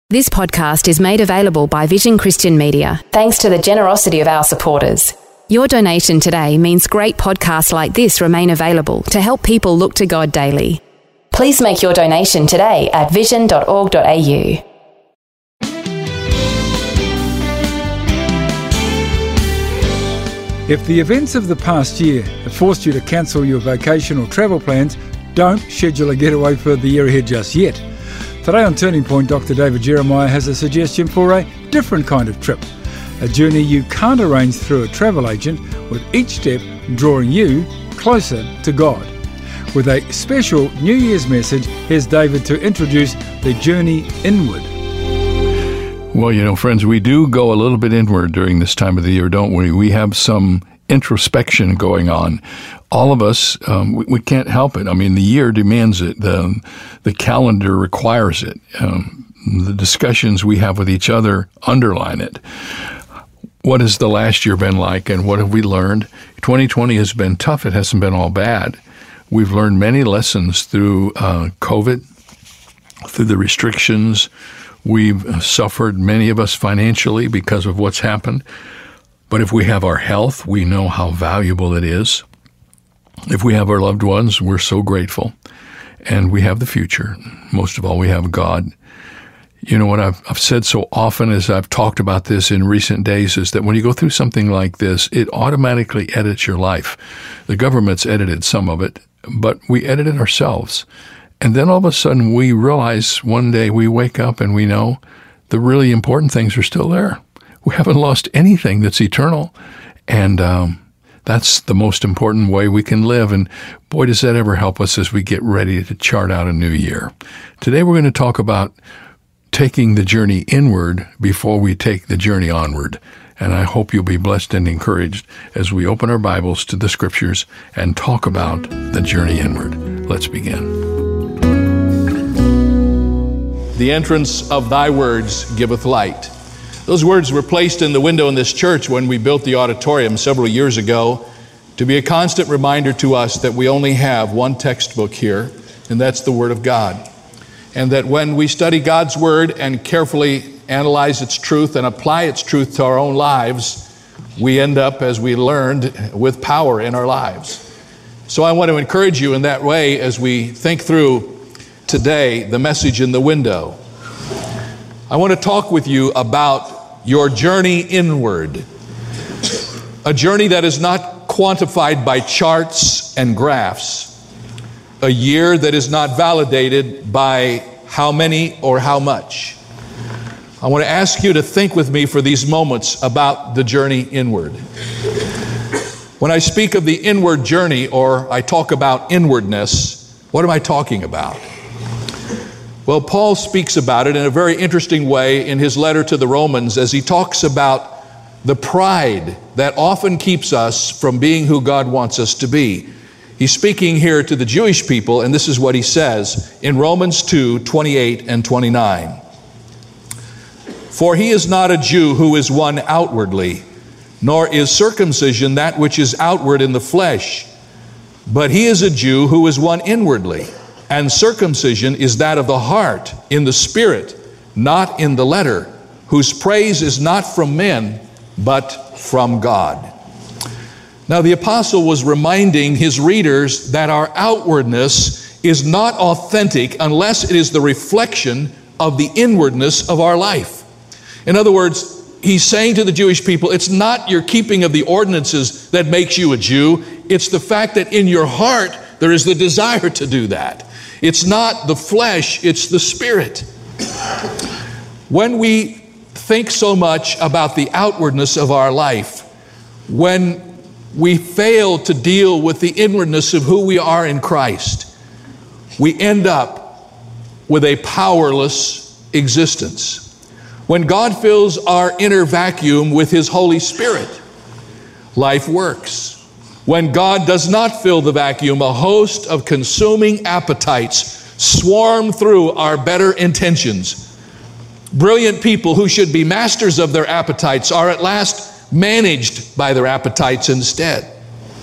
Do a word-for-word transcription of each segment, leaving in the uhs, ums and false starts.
This podcast is made available by Vision Christian Media, thanks to the generosity of our supporters. Your donation today means great podcasts like this remain available to help people look to God daily. Please make your donation today at vision dot org dot a u. If the events of the past year have forced you to cancel your vacation or travel plans, don't schedule a getaway for the year ahead just yet. Today on Turning Point, Doctor David Jeremiah has a suggestion for a different kind of trip. A journey you can't arrange through a travel agent, with each step drawing you closer to God. With a special New Year's message, here's David to introduce the journey inward. Well, you know, friends, we do go a little bit inward during this time of the year, don't we? We have some introspection going on. All of us, um, we, we can't help it. I mean, the year demands it. The, the calendar requires it. Um, the discussions we have with each other underline it. What has the last year been like, and what have we learned? twenty twenty has been tough. It hasn't been all bad. We've learned many lessons through uh, COVID, through the restrictions. We've suffered, many of us, financially because of what's happened. But if we have our health, we know how valuable it is. If we have our loved ones, we're so grateful. And we have the future. Most of all, we have God. You know, what I've, I've said so often as I've talked about this in recent days is that when you go through something like this, it automatically edits your life. The government's edited some of it, but we edit it ourselves. And then all of a sudden we realize one day we wake up and we know the really important things are still there. We haven't lost anything that's eternal. And um, that's the most important way we can live. And boy, does that ever help us as we get ready to chart out a new year. Today we're going to talk about taking the journey inward before we take the journey onward. And I hope you'll be blessed and encouraged as we open our Bibles to the Scriptures and talk about the journey inward. Let's begin. The entrance of thy words giveth light. Those words were placed in the window in this church when we built the auditorium several years ago to be a constant reminder to us that we only have one textbook here, and that's the Word of God. And that when we study God's Word and carefully analyze its truth and apply its truth to our own lives, we end up, as we learned, with power in our lives. So I want to encourage you in that way as we think through today the message in the window. I want to talk with you about your journey inward. A journey that is not quantified by charts and graphs. A year that is not validated by how many or how much. I want to ask you to think with me for these moments about the journey inward. When I speak of the inward journey, or I talk about inwardness, what am I talking about? Well, Paul speaks about it in a very interesting way in his letter to the Romans as he talks about the pride that often keeps us from being who God wants us to be. He's speaking here to the Jewish people, and this is what he says in Romans two, twenty-eight and twenty-nine. For he is not a Jew who is one outwardly, nor is circumcision that which is outward in the flesh, but he is a Jew who is one inwardly. And circumcision is that of the heart, in the spirit, not in the letter, whose praise is not from men, but from God. Now the apostle was reminding his readers that our outwardness is not authentic unless it is the reflection of the inwardness of our life. In other words, he's saying to the Jewish people, it's not your keeping of the ordinances that makes you a Jew. It's the fact that in your heart there is the desire to do that. It's not the flesh, it's the spirit. When we think so much about the outwardness of our life, when we fail to deal with the inwardness of who we are in Christ, we end up with a powerless existence. When God fills our inner vacuum with His Holy Spirit, life works. When God does not fill the vacuum, a host of consuming appetites swarm through our better intentions. Brilliant people who should be masters of their appetites are at last managed by their appetites instead.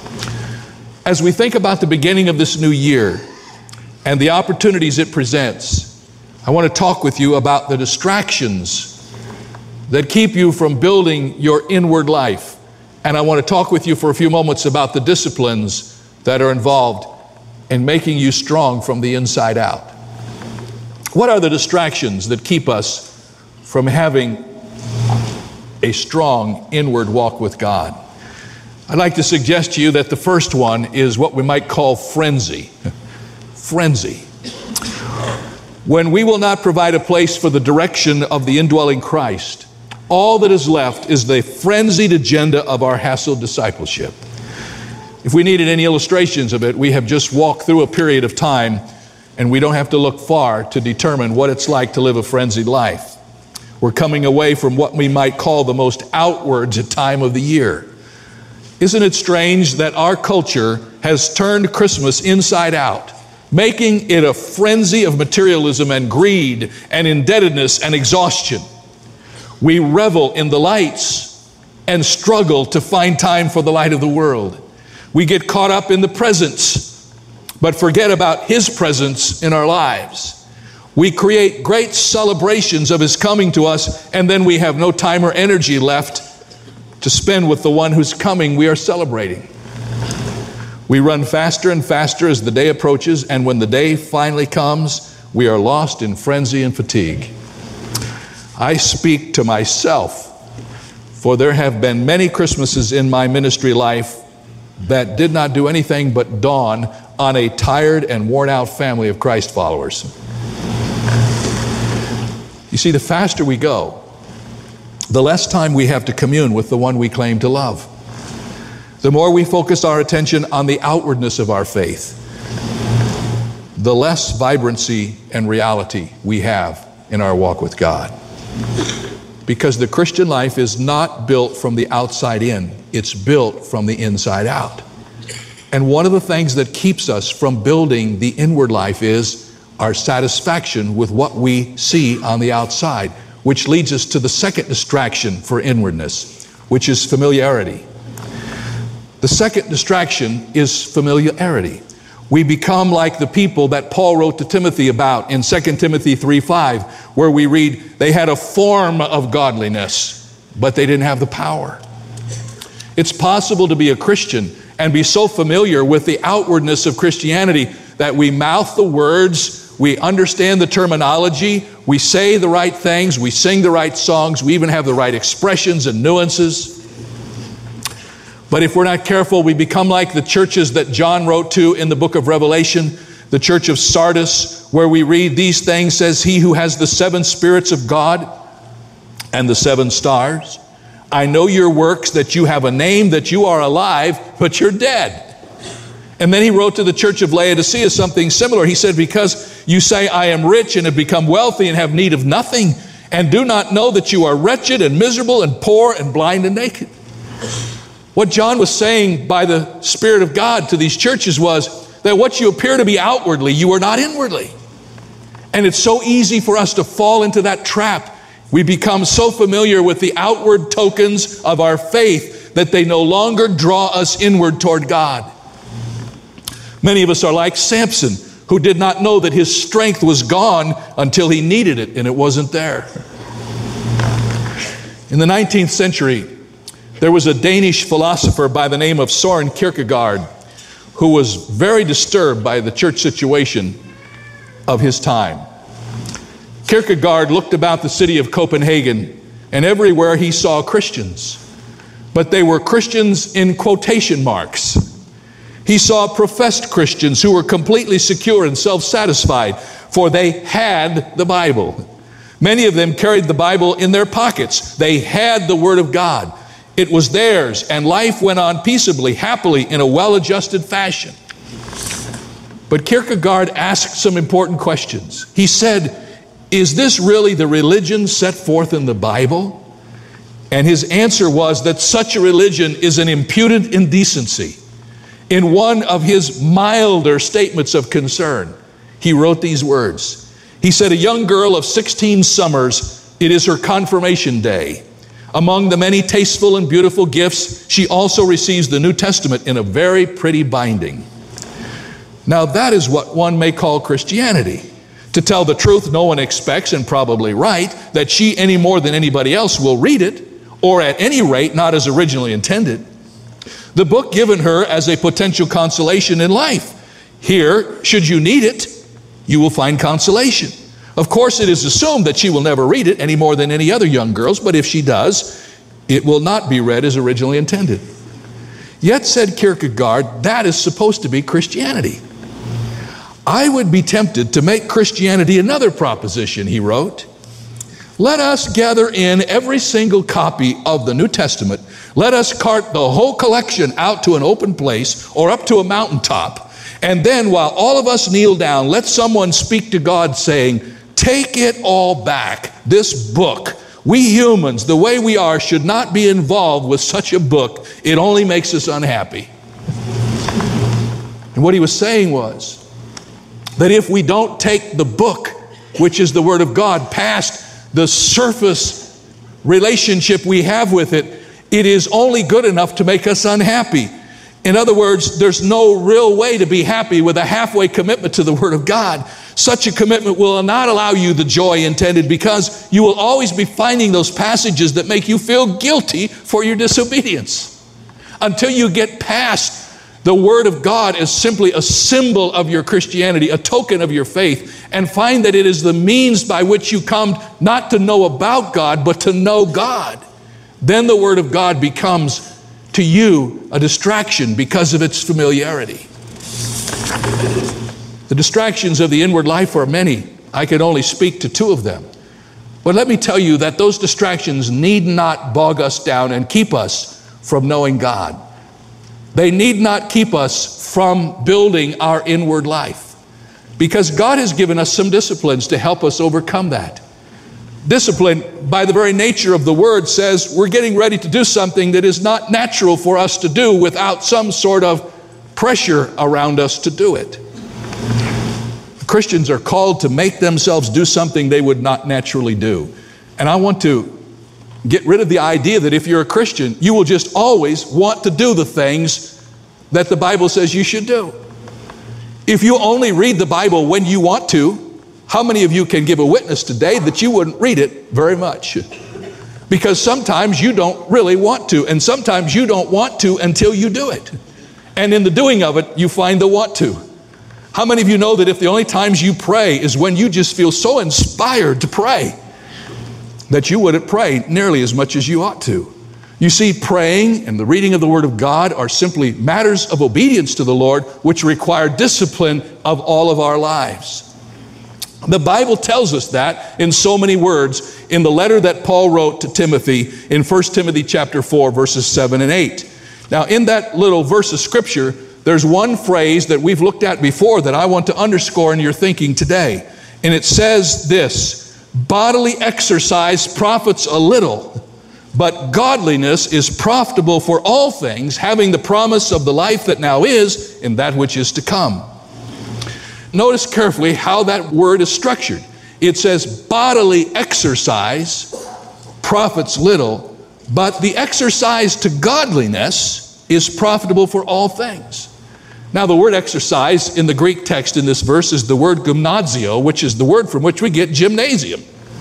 As we think about the beginning of this new year and the opportunities it presents, I want to talk with you about the distractions that keep you from building your inward life. And I want to talk with you for a few moments about the disciplines that are involved in making you strong from the inside out. What are the distractions that keep us from having a strong inward walk with God? I'd like to suggest to you that the first one is what we might call frenzy. Frenzy. When we will not provide a place for the direction of the indwelling Christ, all that is left is the frenzied agenda of our hassled discipleship. If we needed any illustrations of it, we have just walked through a period of time, and we don't have to look far to determine what it's like to live a frenzied life. We're coming away from what we might call the most outward time of the year. Isn't it strange that our culture has turned Christmas inside out, making it a frenzy of materialism and greed and indebtedness and exhaustion? We revel in the lights and struggle to find time for the light of the world. We get caught up in the presents, but forget about His presence in our lives. We create great celebrations of His coming to us, and then we have no time or energy left to spend with the one whose coming we are celebrating. We run faster and faster as the day approaches, and when the day finally comes, we are lost in frenzy and fatigue. I speak to myself, for there have been many Christmases in my ministry life that did not do anything but dawn on a tired and worn out family of Christ followers. You see, the faster we go, the less time we have to commune with the one we claim to love. The more we focus our attention on the outwardness of our faith, the less vibrancy and reality we have in our walk with God. Because the Christian life is not built from the outside in, it's built from the inside out. And one of the things that keeps us from building the inward life is our satisfaction with what we see on the outside, which leads us to the second distraction for inwardness, which is familiarity. The second distraction is familiarity. We become like the people that Paul wrote to Timothy about in Second Timothy three five, where we read, they had a form of godliness, but they didn't have the power. It's possible to be a Christian and be so familiar with the outwardness of Christianity that we mouth the words, we understand the terminology, we say the right things, we sing the right songs, we even have the right expressions and nuances. But if we're not careful, we become like the churches that John wrote to in the book of Revelation, the church of Sardis, where we read these things, says, he who has the seven spirits of God and the seven stars, I know your works, that you have a name, that you are alive, but you're dead. And then he wrote to the church of Laodicea something similar. He said, because you say, I am rich and have become wealthy and have need of nothing, and do not know that you are wretched and miserable and poor and blind and naked. What John was saying by the Spirit of God to these churches was that what you appear to be outwardly, you are not inwardly. And it's so easy for us to fall into that trap. We become so familiar with the outward tokens of our faith that they no longer draw us inward toward God. Many of us are like Samson, who did not know that his strength was gone until he needed it and it wasn't there. In the nineteenth century, there was a Danish philosopher by the name of Søren Kierkegaard who was very disturbed by the church situation of his time. Kierkegaard looked about the city of Copenhagen, and everywhere he saw Christians, but they were Christians in quotation marks. He saw professed Christians who were completely secure and self-satisfied, for they had the Bible. Many of them carried the Bible in their pockets. They had the Word of God. It was theirs, and life went on peaceably, happily, in a well-adjusted fashion. But Kierkegaard asked some important questions. He said, is this really the religion set forth in the Bible? And his answer was that such a religion is an imputed indecency. In one of his milder statements of concern, he wrote these words. He said, a young girl of sixteen summers, it is her confirmation day. Among the many tasteful and beautiful gifts, she also receives the New Testament in a very pretty binding. Now that is what one may call Christianity. To tell the truth, no one expects, and probably right, that she any more than anybody else will read it, or at any rate, not as originally intended. The book given her as a potential consolation in life. Here, should you need it, you will find consolation. Of course, it is assumed that she will never read it any more than any other young girls, but if she does, it will not be read as originally intended. Yet, said Kierkegaard, that is supposed to be Christianity. I would be tempted to make Christianity another proposition, he wrote. Let us gather in every single copy of the New Testament. Let us cart the whole collection out to an open place or up to a mountaintop. And then while all of us kneel down, let someone speak to God saying, take it all back. This book, we humans, the way we are, should not be involved with such a book. It only makes us unhappy. And what he was saying was that if we don't take the book, which is the Word of God, past the surface relationship we have with it, it is only good enough to make us unhappy. In other words, there's no real way to be happy with a halfway commitment to the Word of God. Such a commitment will not allow you the joy intended, because you will always be finding those passages that make you feel guilty for your disobedience. Until you get past the Word of God as simply a symbol of your Christianity, a token of your faith, and find that it is the means by which you come not to know about God, but to know God. Then the Word of God becomes to you a distraction because of its familiarity. The distractions of the inward life are many. I can only speak to two of them. But let me tell you that those distractions need not bog us down and keep us from knowing God. They need not keep us from building our inward life, because God has given us some disciplines to help us overcome that. Discipline, by the very nature of the word, says we're getting ready to do something that is not natural for us to do without some sort of pressure around us to do it. Christians are called to make themselves do something they would not naturally do. And I want to get rid of the idea that if you're a Christian, you will just always want to do the things that the Bible says you should do. If you only read the Bible when you want to, how many of you can give a witness today that you wouldn't read it very much? Because sometimes you don't really want to, and sometimes you don't want to until you do it. And in the doing of it, you find the want to. How many of you know that if the only times you pray is when you just feel so inspired to pray, that you wouldn't pray nearly as much as you ought to? You see, praying and the reading of the Word of God are simply matters of obedience to the Lord, which require discipline of all of our lives. The Bible tells us that in so many words in the letter that Paul wrote to Timothy in First Timothy chapter four, verses seven and eight. Now, in that little verse of Scripture, there's one phrase that we've looked at before that I want to underscore in your thinking today. And it says this: bodily exercise profits a little, but godliness is profitable for all things, having the promise of the life that now is and that which is to come. Notice carefully how that word is structured. It says bodily exercise profits little, but the exercise to godliness is profitable for all things. Now, the word exercise in the Greek text in this verse is the word gymnasio, which is the word from which we get gymnasium.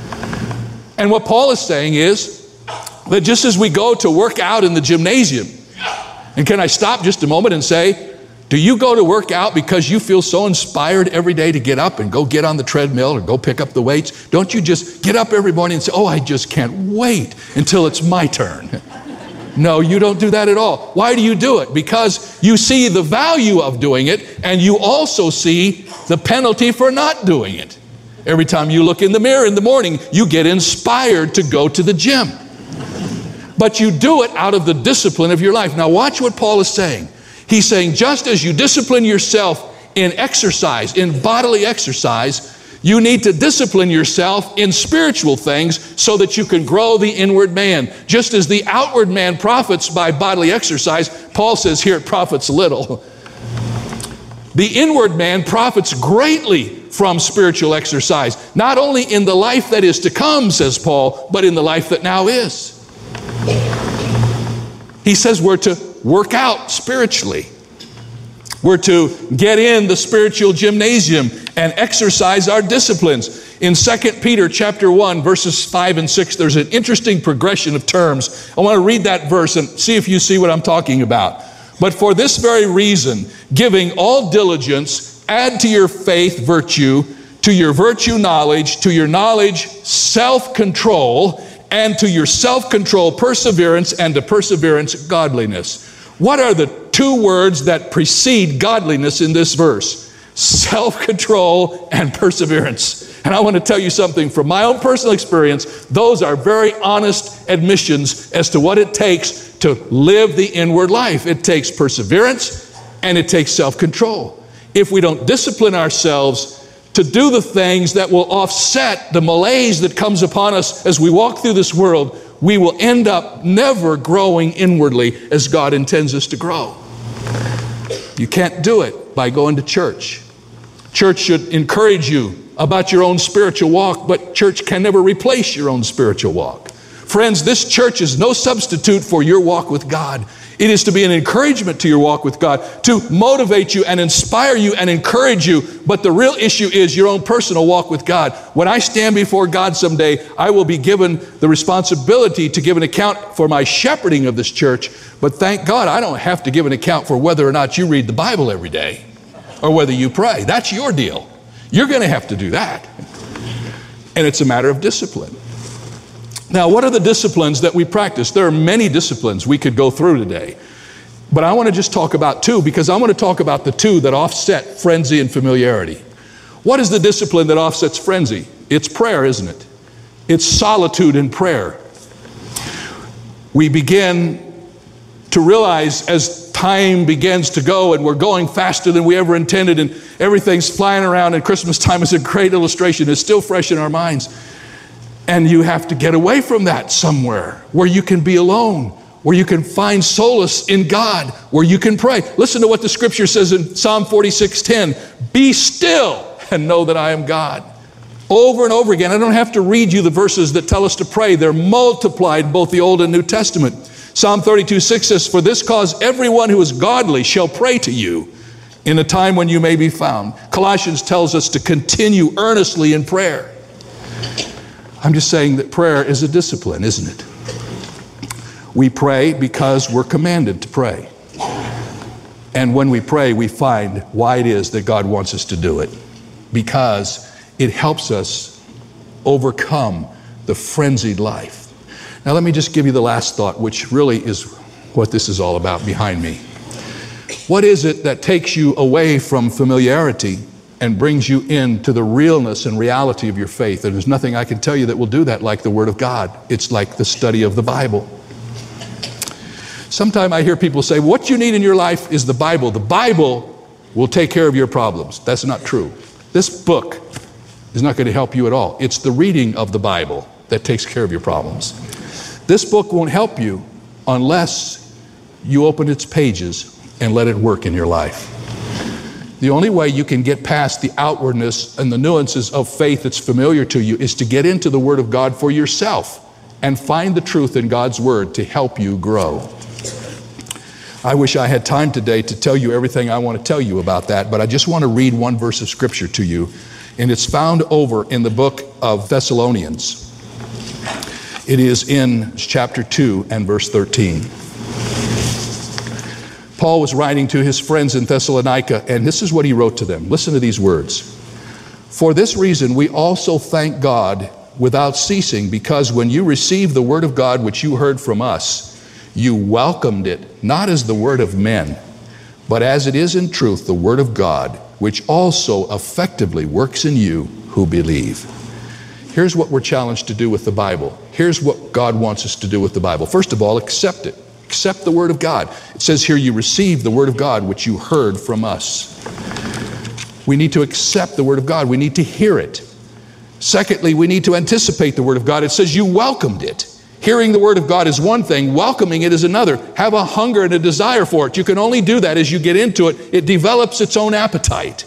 And what Paul is saying is that just as we go to work out in the gymnasium, and can I stop just a moment and say, do you go to work out because you feel so inspired every day to get up and go get on the treadmill or go pick up the weights? Don't you just get up every morning and say, oh, I just can't wait until it's my turn? No, you don't do that at all. Why do you do it? Because you see the value of doing it, and you also see the penalty for not doing it. Every time you look in the mirror in the morning, you get inspired to go to the gym. But you do it out of the discipline of your life. Now watch what Paul is saying. He's saying just as you discipline yourself in exercise, in bodily exercise, you need to discipline yourself in spiritual things so that you can grow the inward man. Just as the outward man profits by bodily exercise, Paul says here it profits little. The inward man profits greatly from spiritual exercise, not only in the life that is to come, says Paul, but in the life that now is. He says we're to work out spiritually. We're to get in the spiritual gymnasium and exercise our disciplines. In Second Peter chapter one, verses five and six, there's an interesting progression of terms. I want to read that verse and see if you see what I'm talking about. But for this very reason, giving all diligence, add to your faith virtue, to your virtue knowledge, to your knowledge self-control, and to your self-control perseverance, and to perseverance godliness. What are the two words that precede godliness in this verse? Self-control and perseverance. And I want to tell you something from my own personal experience. Those are very honest admissions as to what it takes to live the inward life. It takes perseverance and it takes self-control. If we don't discipline ourselves to do the things that will offset the malaise that comes upon us as we walk through this world, we will end up never growing inwardly as God intends us to grow. You can't do it by going to church. Church should encourage you about your own spiritual walk, but church can never replace your own spiritual walk. Friends, this church is no substitute for your walk with God. It is to be an encouragement to your walk with God, to motivate you and inspire you and encourage you. But the real issue is your own personal walk with God. When I stand before God someday, I will be given the responsibility to give an account for my shepherding of this church. But thank God I don't have to give an account for whether or not you read the Bible every day or whether you pray. That's your deal. You're going to have to do that. And it's a matter of discipline. Now, what are the disciplines that we practice? There are many disciplines we could go through today. But I want to just talk about two, because I want to talk about the two that offset frenzy and familiarity. What is the discipline that offsets frenzy? It's prayer, isn't it? It's solitude in prayer. We begin to realize as time begins to go and we're going faster than we ever intended and everything's flying around, and Christmas time is a great illustration. It's still fresh in our minds. And you have to get away from that somewhere where you can be alone, where you can find solace in God, where you can pray. Listen to what the scripture says in Psalm forty-six ten. Be still and know that I am God. Over and over again. I don't have to read you the verses that tell us to pray. They're multiplied in both the Old and New Testament. Psalm thirty-two six says, for this cause everyone who is godly shall pray to you in a time when you may be found. Colossians tells us to continue earnestly in prayer. I'm just saying that prayer is a discipline, isn't it? We pray because we're commanded to pray. And when we pray, we find why it is that God wants us to do it. Because it helps us overcome the frenzied life. Now let me just give you the last thought, which really is what this is all about behind me. What is it that takes you away from familiarity and brings you into the realness and reality of your faith? And there's nothing I can tell you that will do that like the Word of God. It's like the study of the Bible. Sometimes I hear people say, what you need in your life is the Bible. The Bible will take care of your problems. That's not true. This book is not going to help you at all. It's the reading of the Bible that takes care of your problems. This book won't help you unless you open its pages and let it work in your life. The only way you can get past the outwardness and the nuances of faith that's familiar to you is to get into the Word of God for yourself and find the truth in God's Word to help you grow. I wish I had time today to tell you everything I want to tell you about that, but I just want to read one verse of Scripture to you, and it's found over in the book of Thessalonians. It is in chapter two and verse thirteen. Paul was writing to his friends in Thessalonica, and this is what he wrote to them. Listen to these words. For this reason, we also thank God without ceasing, because when you received the word of God which you heard from us, you welcomed it, not as the word of men, but as it is in truth the word of God, which also effectively works in you who believe. Here's what we're challenged to do with the Bible. Here's what God wants us to do with the Bible. First of all, accept it. Accept the Word of God. It says here, you received the Word of God, which you heard from us. We need to accept the Word of God. We need to hear it. Secondly, we need to anticipate the Word of God. It says you welcomed it. Hearing the Word of God is one thing. Welcoming it is another. Have a hunger and a desire for it. You can only do that as you get into it. It develops its own appetite.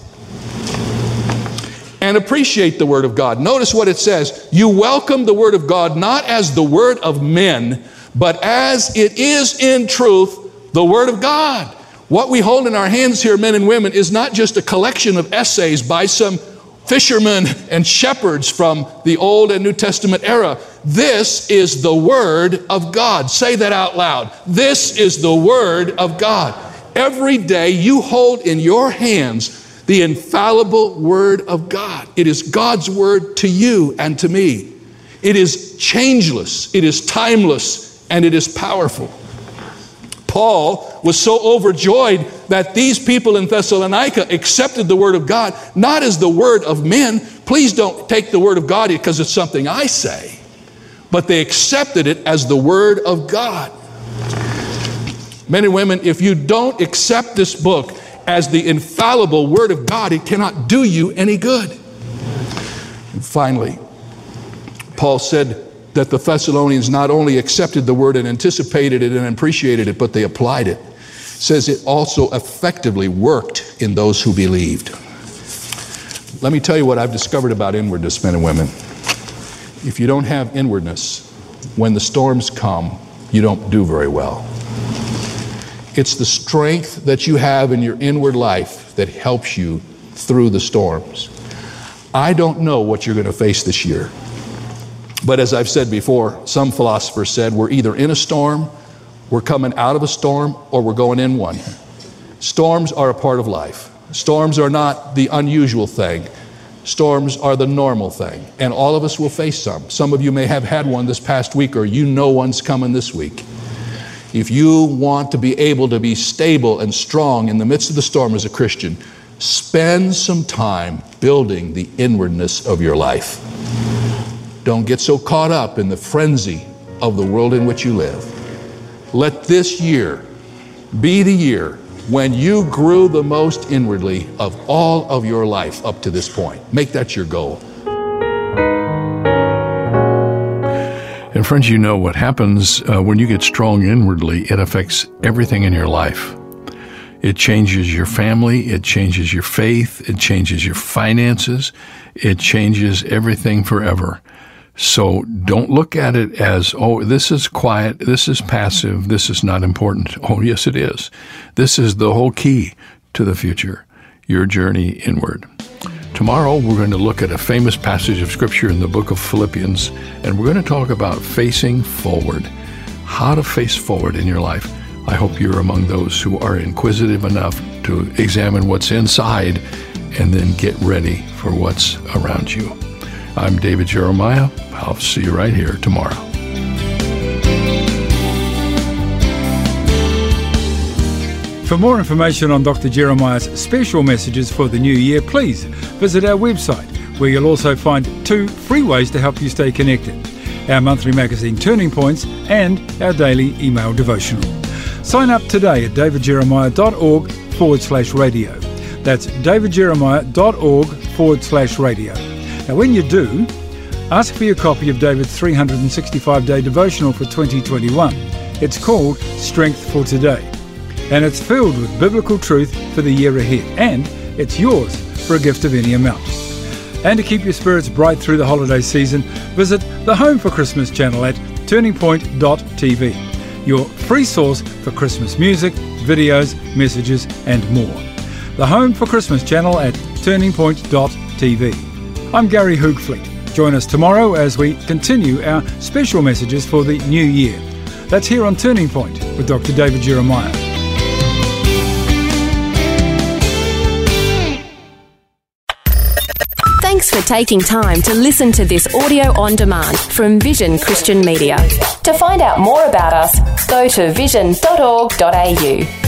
And appreciate the Word of God. Notice what it says. You welcome the Word of God not as the word of men, but as it is in truth, the Word of God. What we hold in our hands here, men and women, is not just a collection of essays by some fishermen and shepherds from the Old and New Testament era. This is the Word of God. Say that out loud. This is the Word of God. Every day you hold in your hands the infallible Word of God. It is God's Word to you and to me. It is changeless, it is timeless, and it is powerful. Paul was so overjoyed that these people in Thessalonica accepted the Word of God, not as the word of men. Please don't take the Word of God because it's something I say. But they accepted it as the Word of God. Men and women, if you don't accept this book as the infallible Word of God, it cannot do you any good. And finally, Paul said that the Thessalonians not only accepted the Word and anticipated it and appreciated it, but they applied it. It says it also effectively worked in those who believed. Let me tell you what I've discovered about inwardness, men and women. If you don't have inwardness, when the storms come, you don't do very well. It's the strength that you have in your inward life that helps you through the storms. I don't know what you're going to face this year. But as I've said before, some philosophers said we're either in a storm, we're coming out of a storm, or we're going in one. Storms are a part of life. Storms are not the unusual thing. Storms are the normal thing. And all of us will face some. Some of you may have had one this past week, or you know one's coming this week. If you want to be able to be stable and strong in the midst of the storm as a Christian, spend some time building the inwardness of your life. Don't get so caught up in the frenzy of the world in which you live. Let this year be the year when you grew the most inwardly of all of your life up to this point. Make that your goal. And friends, you know what happens uh, when you get strong inwardly, it affects everything in your life. It changes your family, it changes your faith, it changes your finances, it changes everything forever. So don't look at it as, oh, this is quiet, this is passive, this is not important. Oh, yes, it is. This is the whole key to the future, your journey inward. Tomorrow, we're going to look at a famous passage of Scripture in the book of Philippians, and we're going to talk about facing forward, how to face forward in your life. I hope you're among those who are inquisitive enough to examine what's inside and then get ready for what's around you. I'm David Jeremiah. I'll see you right here tomorrow. For more information on Doctor Jeremiah's special messages for the new year, please visit our website, where you'll also find two free ways to help you stay connected: our monthly magazine Turning Points and our daily email devotional. Sign up today at davidjeremiah.org forward slash radio. That's davidjeremiah.org forward slash radio. Now, when you do, ask for your copy of David's three hundred sixty-five day devotional for twenty twenty-one. It's called Strength for Today, and it's filled with biblical truth for the year ahead, and it's yours for a gift of any amount. And to keep your spirits bright through the holiday season, visit the Home for Christmas channel at turning point dot t v, your free source for Christmas music, videos, messages, and more. The Home for Christmas channel at turning point dot t v. I'm Gary Hoogfleet. Join us tomorrow as we continue our special messages for the new year. That's here on Turning Point with Doctor David Jeremiah. Thanks for taking time to listen to this audio on demand from Vision Christian Media. To find out more about us, go to vision dot org dot a u.